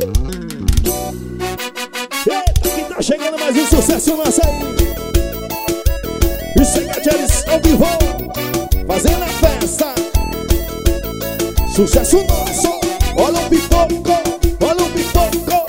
Eita, que tá chegando mais um sucesso nosso aí. Os Segatieres ao vivo, fazendo a festa. Sucesso nosso, olha o pipoco, olha o pipoco.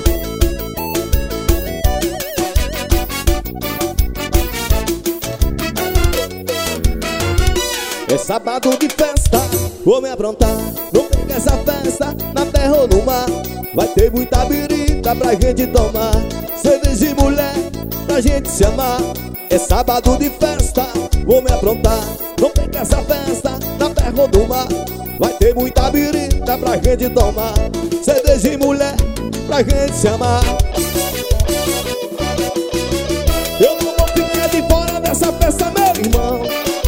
É sábado de festa, vou me aprontar. Não pega essa festa na terra ou no mar. Vai ter muita birita pra gente tomar, cerveja e mulher pra gente se amar. É sábado de festa, vou me aprontar. Não pega essa festa na terra ou no mar. Vai ter muita birita pra gente tomar, cerveja e mulher pra gente se amar. Eu não vou ficar de fora dessa festa, meu irmão.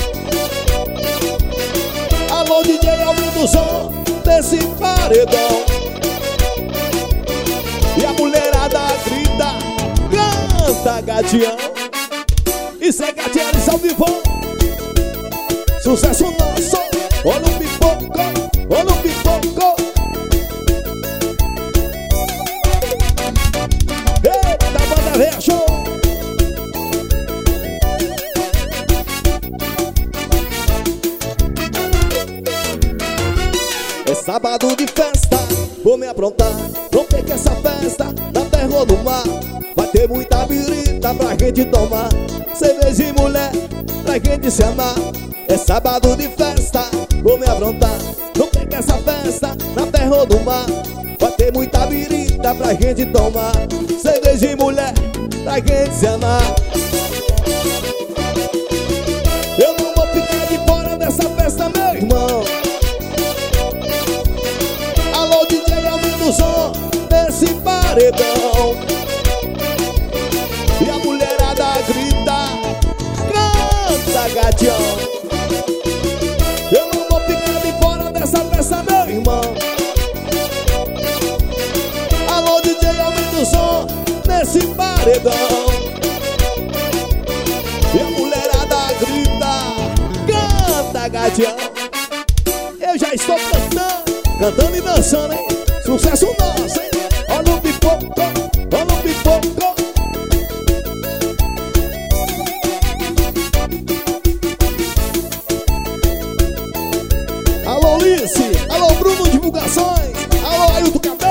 Alô, DJ, aumenta o som desse paredão. E a mulherada grita, canta, Gatião. Isso é Gatião, salve vivo. Sucesso nosso, olha o pipoco, olha o pipoco. Eita, banda velha, show. É sábado de festa, vou me aprontar. Não pegue essa festa na terra ou no mar. Vai ter muita birita pra gente tomar, cerveja e mulher pra gente se amar. É sábado de festa, vou me aprontar. Não pegue essa festa na terra ou no mar. Vai ter muita birita pra gente tomar, cerveja e mulher pra gente se amar. Eu não vou ficar de fora dessa festa, meu irmão. Alô, DJ, aumenta o som desse paredão. E a mulherada grita, canta, Gatião. Eu não vou ficar de fora dessa festa, meu irmão. Alô, DJ, aumenta o som desse paredão. E a mulherada grita, canta, Gatião. Eu já estou cantando e dançando, hein? Sucesso nosso, hein? Olha o pipoco, olha o pipoco. Alô, Lice, alô, Bruno Divulgações, alô, Ailton Cabelo.